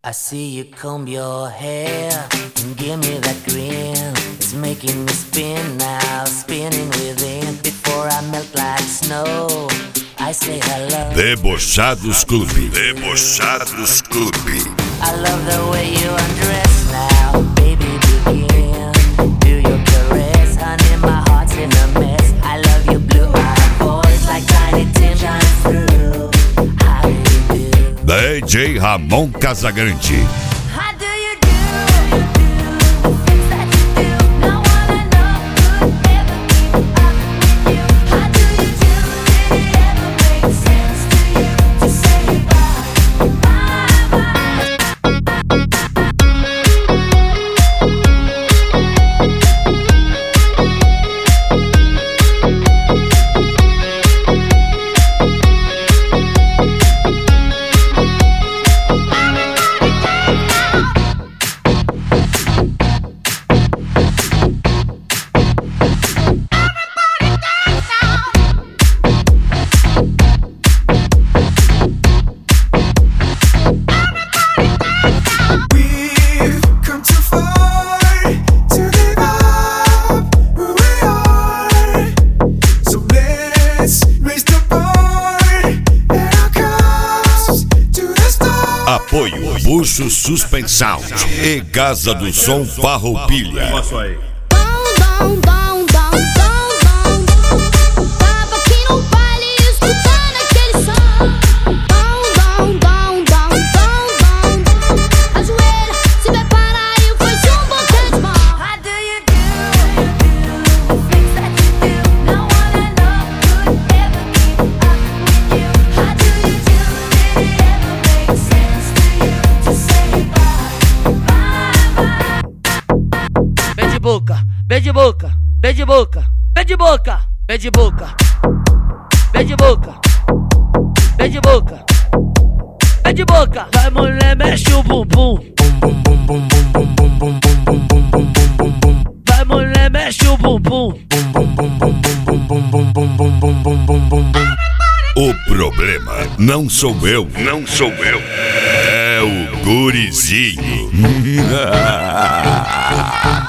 I see you comb your hair and give me that grin. It's making me spin now, spinning within. Before I melt like snow, I say hello. Debochados Clube. Debochados Clube. I love the way you undress now, baby, begin. Do your caress, honey, my heart's in a mess. I love your blue-eyed voice like Tiny Tim shine through. How do you do? DJ Ramon Casagrande. How do you do? The things that you do, I wanna know. Could ever keep up with you. How do you do? Did it ever make sense to you to say bye, bye, bye? Apoio Bucho Suspensão e Casa do Som Farroupilha. Tava aqui no baile escutando aquele som. Ajoelha, se prepara e faz boquete de mão. How do you do? The things that you do, I wanna know. Could ever keep up with you. How do you do? Did it ever make sense to you to say bye, bye, bye? Vem de boca, vem de boca, vem de boca, vem de boca, vem de boca, vem de boca, vem de boca, vem de boca. Vai mulher, mexe o bumbum. Vai mulher, mexe o bumbum. O problema não sou eu, não sou eu. É o gurizinho.